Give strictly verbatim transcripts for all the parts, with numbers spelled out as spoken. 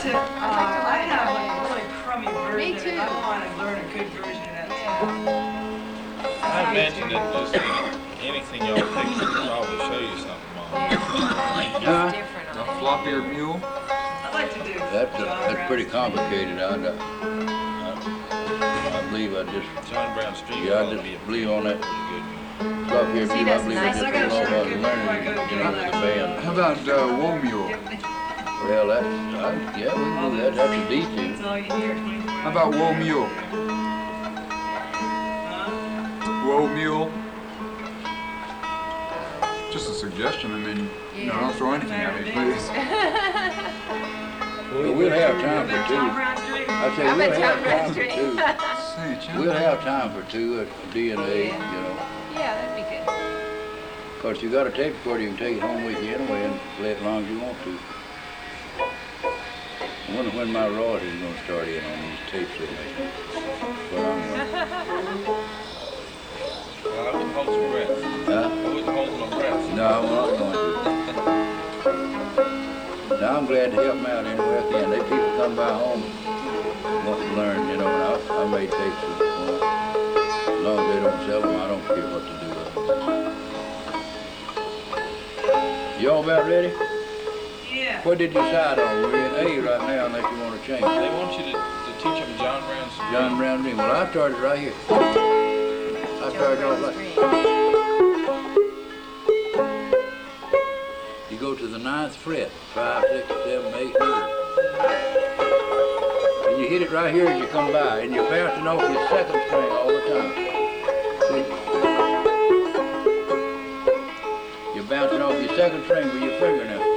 to, uh, I have like a really crummy version. Me too. I want to learn a good version of that too. I imagine that just anything y'all pick will probably show you something, Mom. Huh? Different A on it. floppier mule? I'd like to do. That's, John that's pretty Brown's. complicated. I, I, I believe I just, John Brown Street yeah, I ought to be a just believe on that pretty good. stuff here, See, I that's believe I nice. just I gotta don't know sure about get learning, before I go to you know, with the band. How about uh, wool mule? Well, that's, I, yeah, we can do that. That's a D two. That's all you hear. twenty-four How about wool mule? Huh? Wool mule? Just a suggestion, I mean, you know, don't throw anything at me, please. Well, we'll have time for John two. Brown Street? I say I'm we'll at have John Brown time for Street. two. Say, John. We'll have time for two at D and A, you know. Yeah, that'd be good. Cause you got a tape recorder, you can take it home with you anyway and play it as long as you want to. I wonder when my royalties are gonna start in on these tapes they make. But I'm gonna, Well, I wouldn't hold your breath. huh? I wouldn't hold my breath. No, I'm not going to. Now I'm glad to help them out anyway I can. They people come by home, want to learn, you know, and I, I made tapes with them. As long as they don't sell them, I don't care what to do with them. Y'all about ready? Yeah. What did you decide on? We're in A right now unless you want to change. They want you to, to teach them John Brown Street. John Brown Dream. Well, I started right here. I started off like, you go to the ninth fret, five, six, seven, eight, nine. And you hit it right here as you come by, and you're bouncing off your second string all the time. See? You're bouncing off your second string with your finger now.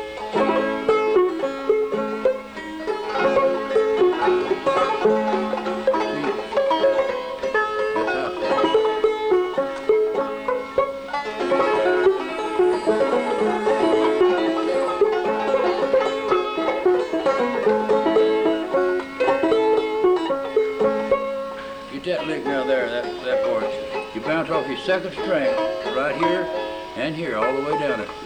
Get that lick now there, that, that part. You bounce off your second string, right here and here, all the way down it.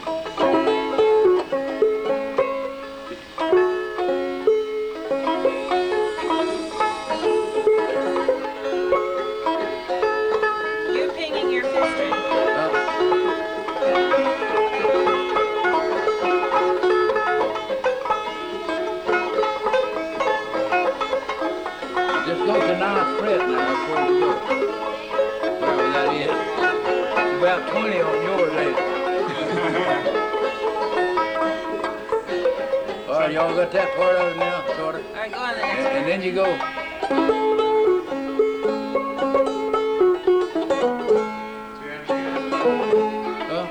You pinging your fifth string. Uh, Just go to ninth fret now, that's where you go. Wherever that is. It's about twenty on yours, ain't it? All right, y'all got that part of it now, sort of? All right, go on the next And, one. and then you go. Huh?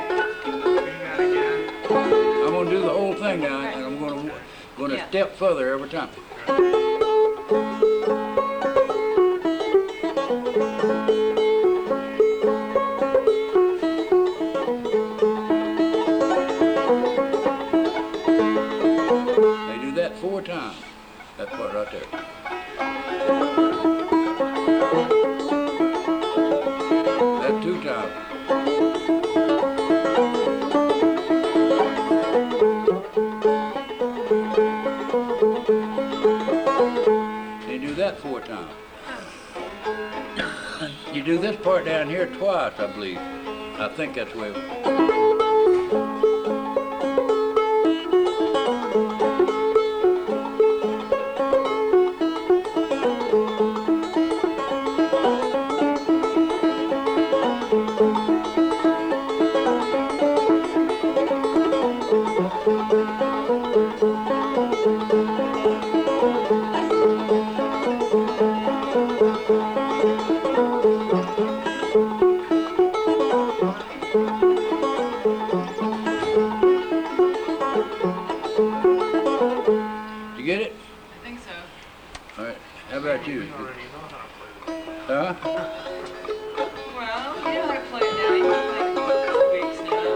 I'm gonna do the whole thing now, and I'm gonna gonna Yeah. step further every time. They do that four times. That part right there. That two times. They do that four times. You do this part down here twice, I believe. I think that's the way. You get it? I think so. All right. How about you? Huh? Well, you know how to play it now. You've been playing it for a couple weeks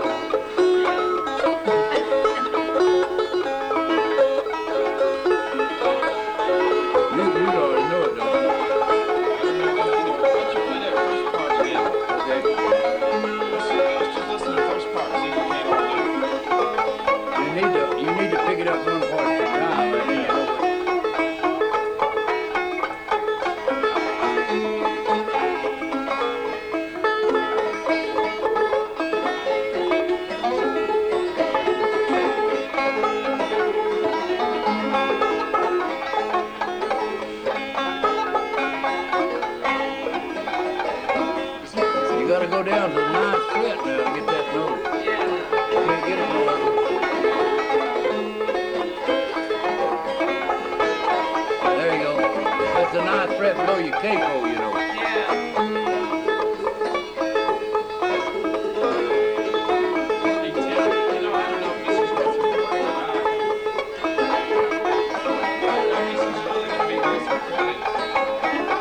You, you already know it, don't you? Why don't you play that first part again? Okay. Let's, let's just listen to the first part, see if we can't all do it. You need to you need to pick it up one part at a time. Right? You know, Keiko, you know. Yeah. You know, I don't know if Missus Smith will work or not. I guess he's really gonna be disappointed.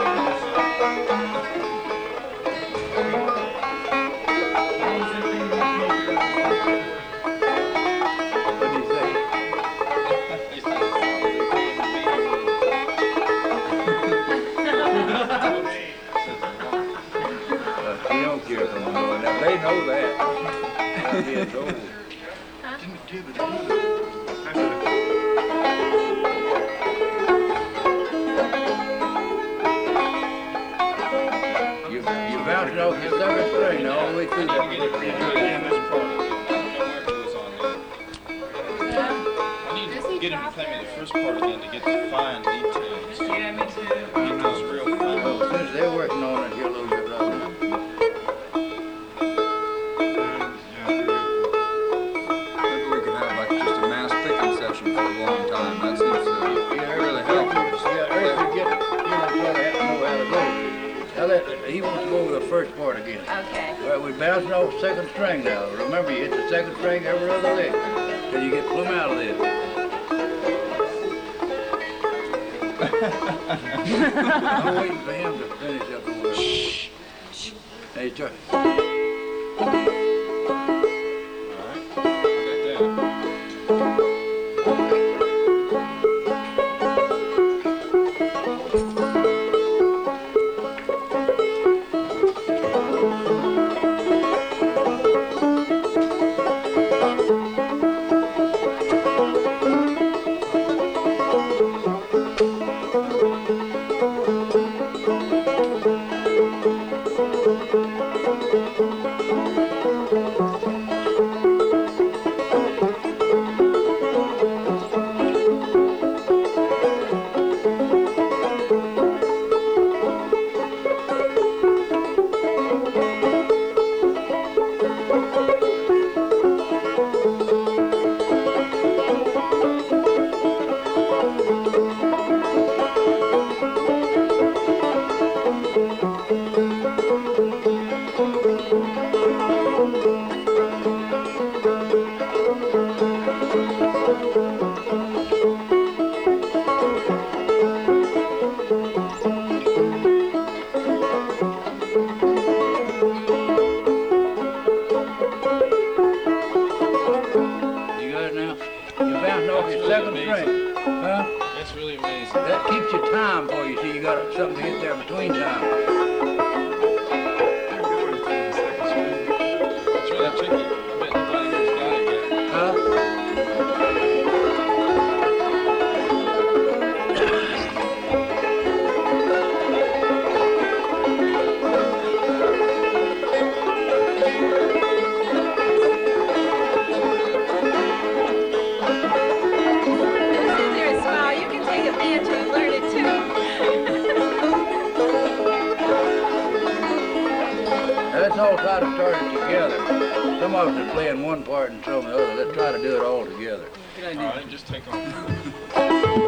What do you say? He said, "As long as they pay him to be Uh, she don't care for me going now. They know that. I'm being told. You, you bouncing off your second string all the way through that. Get it in this part again. I don't know where he was on there. I need Does to he get him to drop play me that? the first part again to get the fine details. Yeah, me too. Get those real fine. Well, since they're working on it here a little bit right now. Maybe we could have like just a mass picking session for a long time. That seems to Yeah, really Eric, help. yeah, Eric should get, you know, try to know how to go. Now let, he wants to go over the first part again. Okay. All right, we're bouncing off second string now. Remember, you hit the second string every other lick till you get plumb out of this. I'm waiting for him to finish up over there. Hey, try. All right, I got that. You got it now? You're bouncing off your second string. Huh? That's really amazing. That keeps your time for you, so you got something to hit there between time. It's really tricky. I bet nobody here's got it yet. Huh? There's a smile. You can take a banjo and learn it too. Let's all try to start it together. Some of us are playing one part and some of the other. Let's try to do it all together. All right, just take on.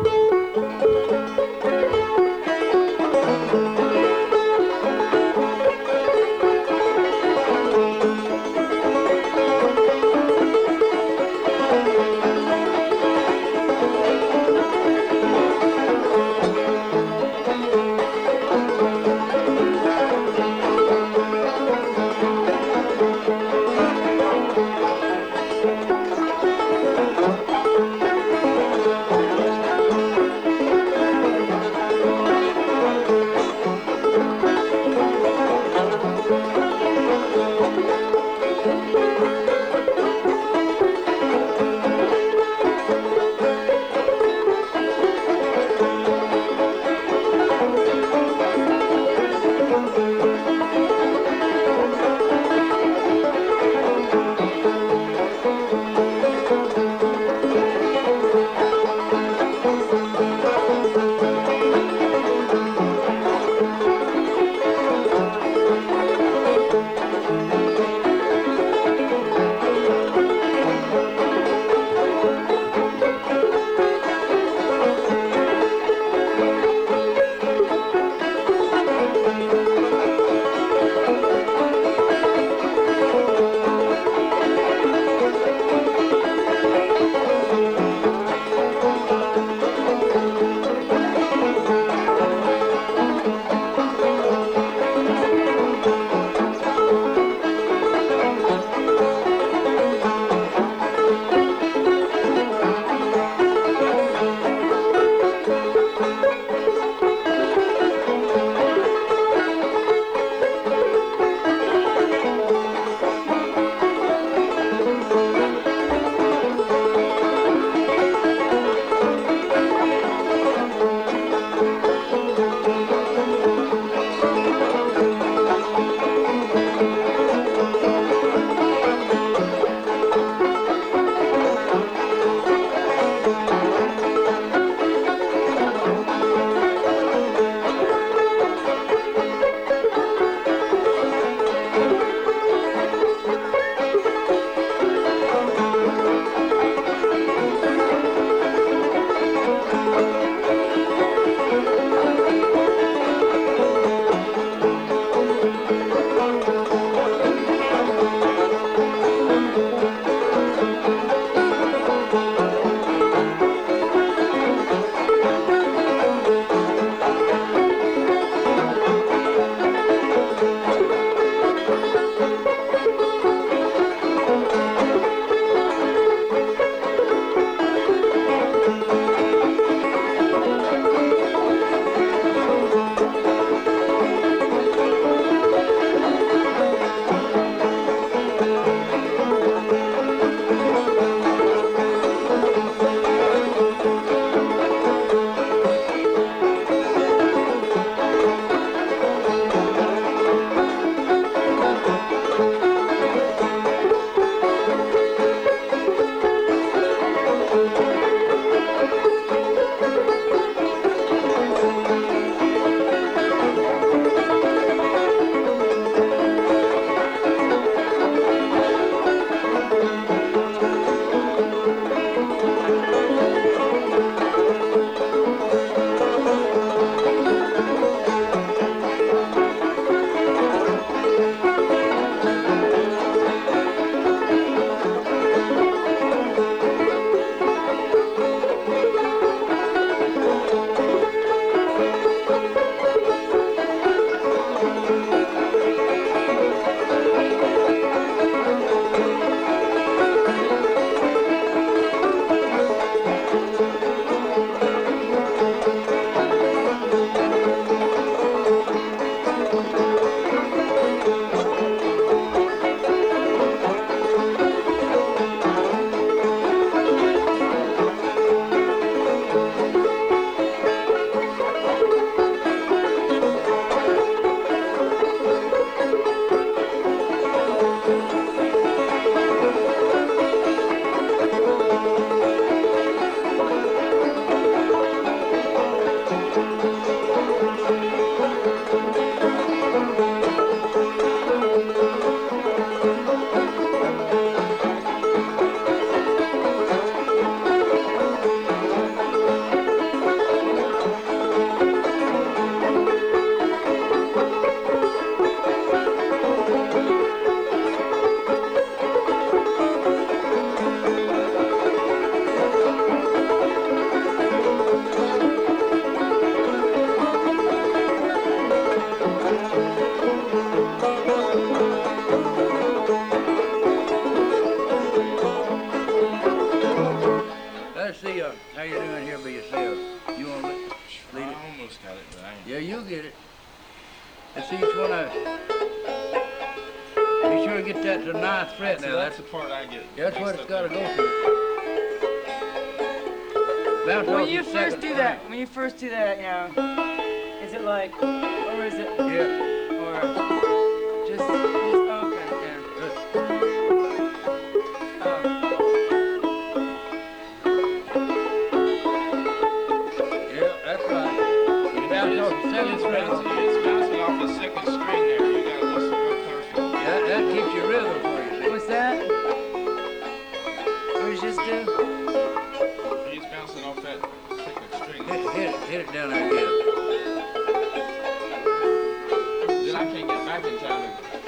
let's see, uh, how you doing here by yourself? You wanna lead I it? almost got it, but I ain't. Yeah, you'll get it. Let's see each one of Be sure to get that to the ninth fret See, now. that's That's, the part I get. that's what mixed it's up gotta in. go through. Bounce When off you your first second do string. that, when you first do that, you know, is it like, or is it, Yeah. or just, just open? Yeah. Good. Oh. Yeah, that's right. You bounce off the second It's string. bouncing, it's bouncing off the second string there. You gotta listen real careful. Yeah, that keeps your rhythm for you, see? What's that? What did you just do? It's bouncing off that second string. Hit, hit it, hit it down there again. Then I can't get back in time.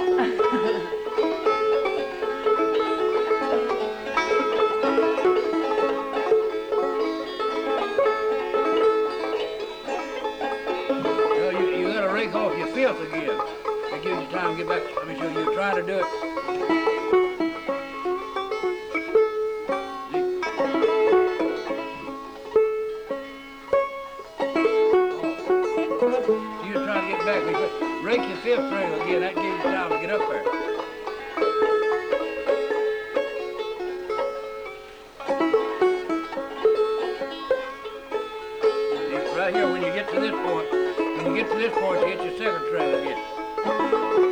You know, you, you gotta rake off your fifth again. That gives you time to get back. Let me show you. You're trying to do it. You're trying to get back. You rake your fifth string again. That gives you time to get up there. See, right here, when you get to this point, when you get to this point, you hit your second string again.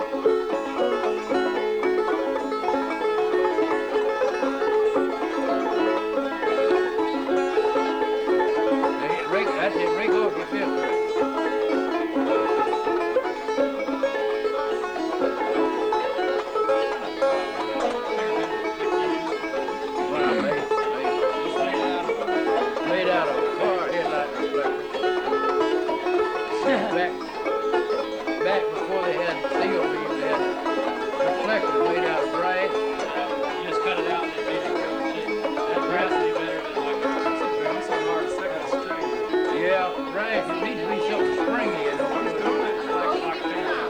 There, rake, that's it, rake off your fifth string. Wow, made, made, made out of car headlight reflector. Back, back before they had steel beams, they had reflectors made out of brass. You just cut it out and made it go cheap. That brass would be better than like a some hard second string. Yeah, brass, it needs to be something springy, you know. Like like that.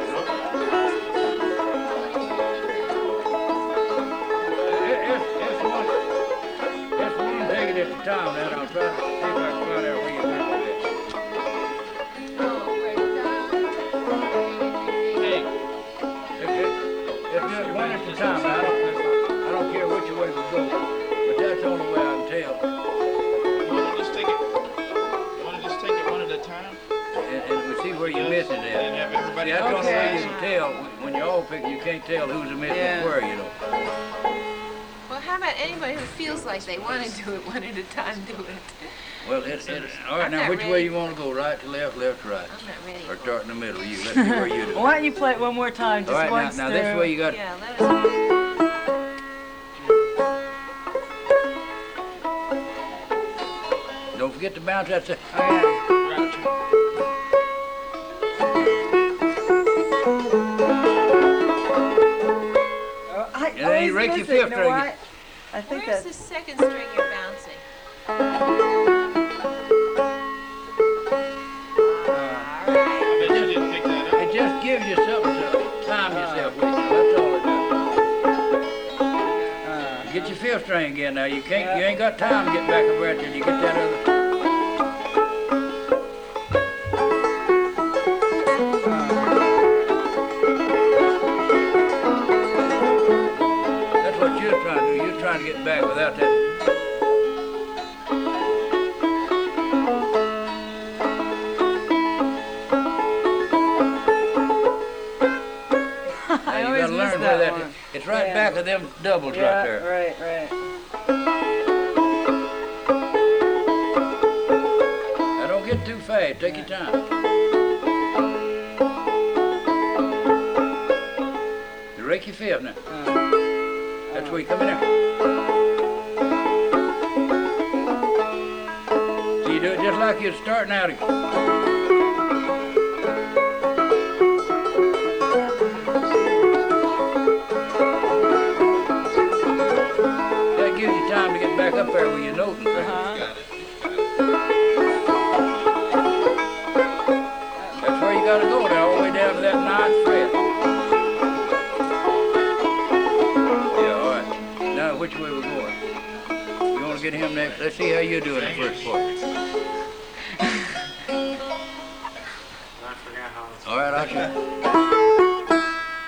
It, it's, it's one, it's one taking at a time now. I'll try to see if I can find out where you went with it. Hey, It, it, it's just one at a time. I don't, I don't care which way we go, but that's the only way I can tell. you wanna just take it, you wanna just take it one at a time? And, and we see where you're missing it. And have everybody. See, that's the only way you Okay. can tell. When- When you're all picking, you can't tell who's missing Yeah. where, you know. Well, how about anybody who feels like they want to do it one at a time, do it? Well, it, it, all right, I'm now not which way ready. you want to go? Right to left, left to right? I'm not ready. Or for start in the middle? You, let's see where you do. Why don't you play it one more time, just All right, now, once now through? this way you got. it. Yeah, let us. Don't forget to bounce that. se- Okay. Oh, I And then you always rake your miss it, fifth you know string. what? I think Where's that's the second string you're bouncing? All right. I bet you didn't pick that up. It just gives you something to time yourself with. That's all it does. uh, Get your fifth string again now. You can't. You ain't got time to get back up there till you get that other. That's what you're trying to do. You're trying to get back without that. I Now, you always gotta miss learn that where one. that. It's right Yeah. back of them doubles Yeah, right there. right, right. Now don't get too fast. Take your time. You rake your fifth now. Uh, That's where you come in there. So you do it just like you're starting out again. That gives you time to get back up there with your note and things. uh-huh. Got it. That's where you gotta go now, all the way down to that ninth fret. Yeah, all right. Now, which way we going? You wanna at him next. Let's see how you do in the first part. I forgot how it's. All right, I'll show.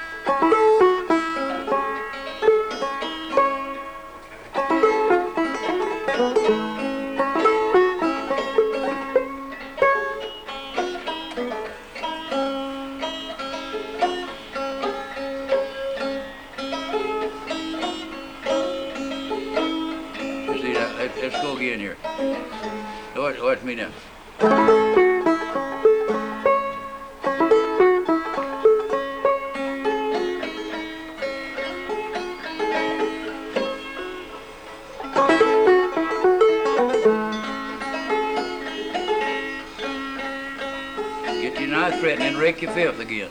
You see that? Let, let's go again here. Watch, watch me now. Get your ninth fret and then rake your fifth again.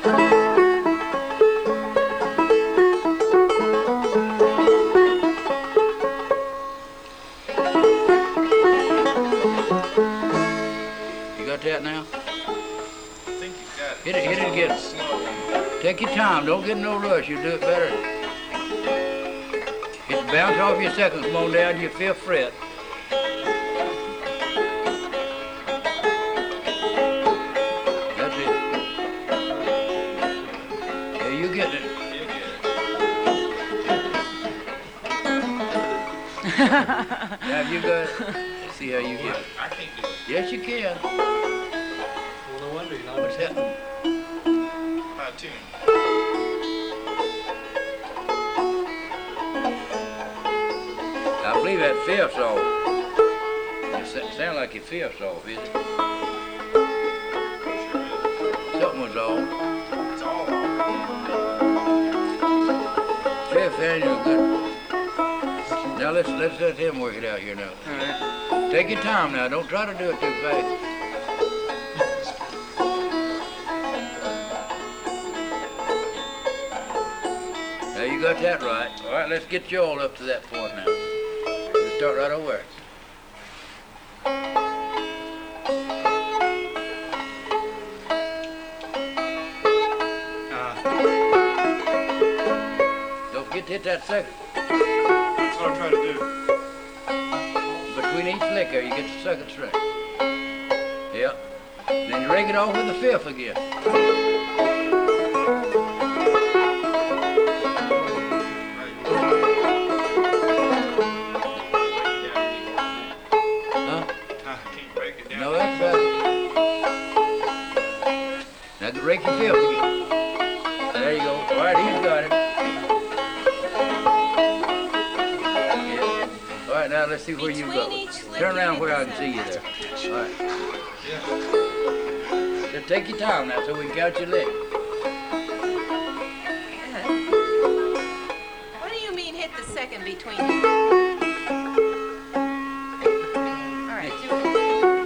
You got that now? I think you got it. Hit it, hit it again. Slow. Take your time, don't get in no rush, you'll do it better. Hit bounce off your second, come on down to your fifth fret. That's it. Yeah, you getting it. You get it. Now if you got it, let's see how you get it. I can't do it. Yes, you can. Well, no wonder you're not. What's happening? High tune. I believe that fifth's off. It sa- sound like your fifth's off, is it? Something was off. It's all off. Fifth annual good. Now let's let's let him work it out here now. Take your time now. Don't try to do it too fast. Now you got that right. All right, let's get you all up to that point now. Let's start right over there. Don't forget to hit that second. That's what I'm trying to do. Between each lick there, you get the second string. Yep. Then you rake it off with the fifth again. Huh? I can't break it down. No, that's better. Now rake your fifth again. There you go. All right, he's got it. Yeah. All right, now let's see where you Between go. each lick, Turn you around hit where the I can see you there. second. All right. Yeah. Just take your time now so we can count your lick. What do you mean hit the second between? All right, do it.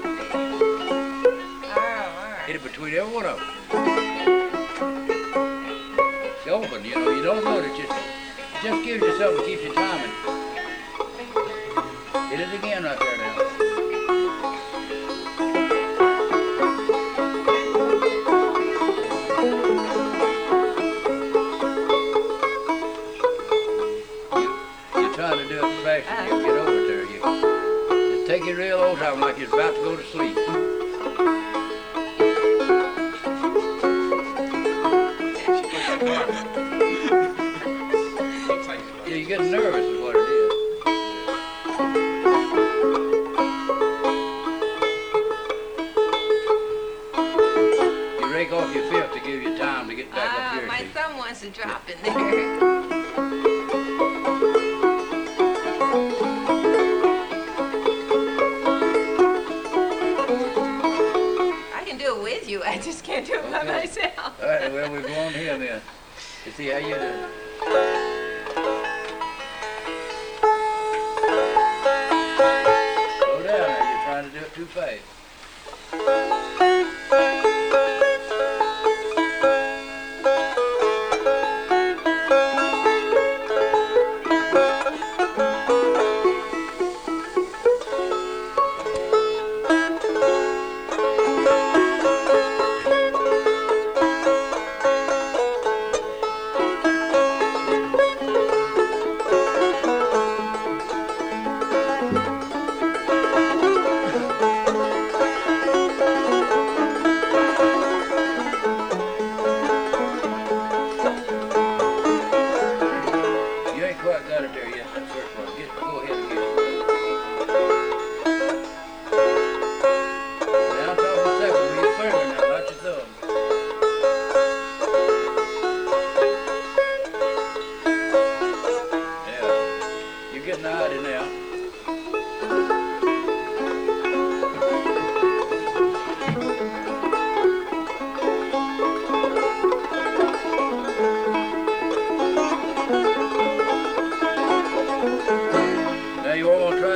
Oh, all right. Hit it between every one of them. It's open, you know, you don't know it just, it just gives you something to keep you timing. Hit it again right there now. You, you're trying to do it fast, you get over there. You just take it real old time like you're about to go to sleep. Yeah, you get nervous is what it is. You rake off your fifth to give you time to get back up Ah, here. my see. thumb wants to drop in there. I can do it with you. I just can't do it by Okay. myself. All right, well, we'll go on here then. To see how you do. Slow down now, you're trying to do it too fast.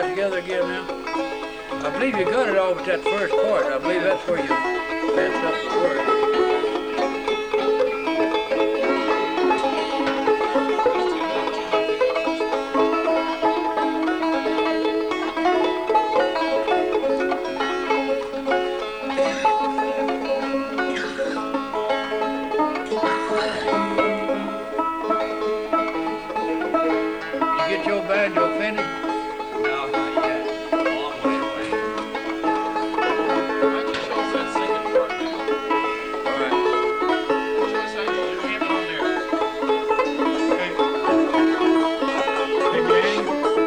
that together again now? I believe you got it all but that first part. I believe that's where you messed up the word. You get your banjo finished? No, not yet. Long way away. I can show us that second part now. All right. Show us how you your hand on there. Hey, gang.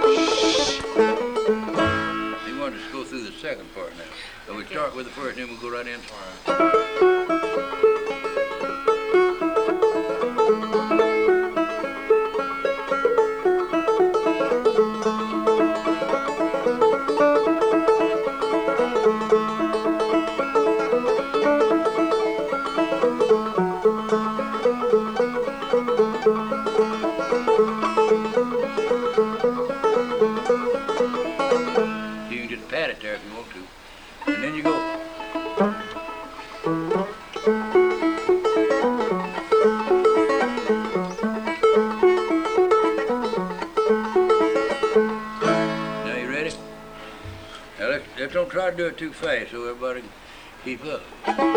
You want us to go through the second part now. So we start with the first, then we'll go right in. All right. You can just pat it there if you want to. And then you go. Now you ready? Now let's, let's don't try to do it too fast so everybody can keep up.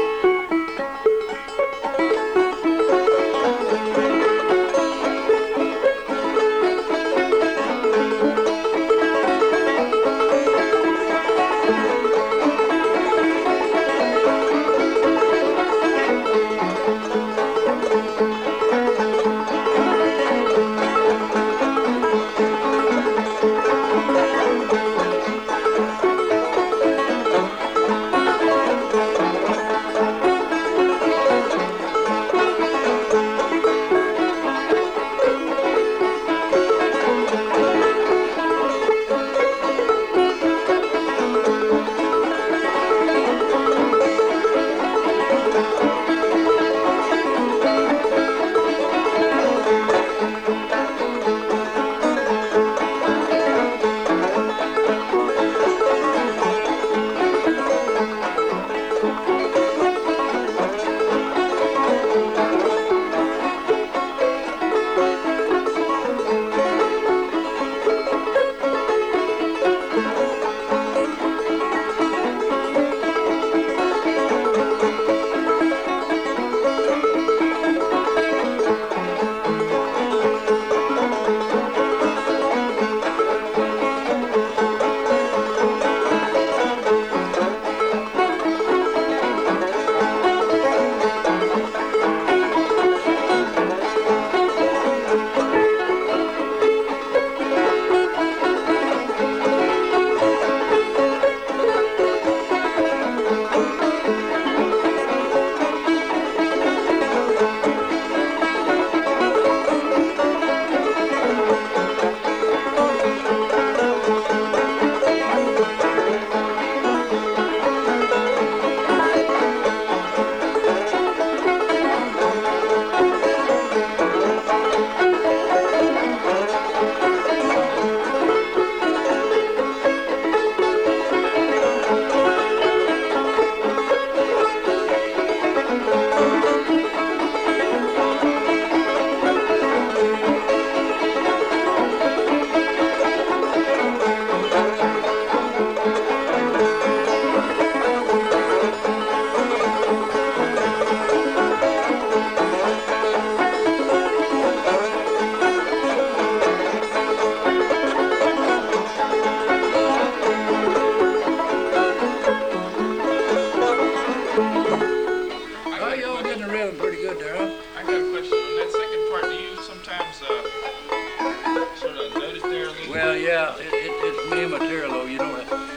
yeah, it, it, it's new material, though, you don't have.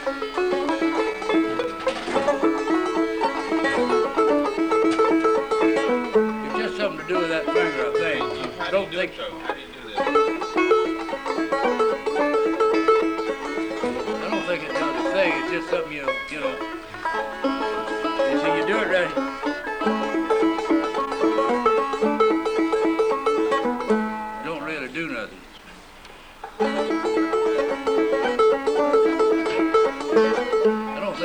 It's just something to do with that finger, I think. How I do you don't do think it, though? How do you do that? I don't think it's not a thing. It's just something you you know. You see, you do it right. You don't really do nothing.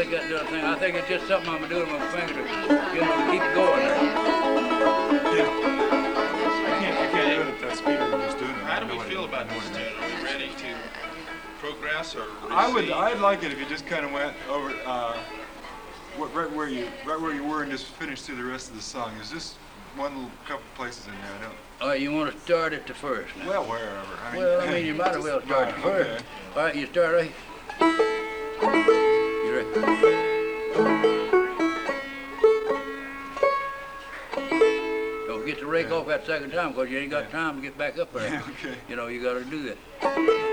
think that does thing. I think it's just something I'm doing with my finger to, you know, to keep it going there. Yeah. I can't, I can't do it at that speed we're just doing it. How do we feel about this, June? Are we ready to progress or I would, recede? I'd like it if you just kind of went over, uh, what, right where you, right where you were and just finished through the rest of the song. There's just one little couple places in there. I don't. All right, you want to start at the first now? Well, wherever. I mean, Well, I mean, you might as well start at the Right, first. okay. All right, you start right. You ready? Don't get the rake off that second time because you ain't got time to get back up there. Okay. You know, you got to do that.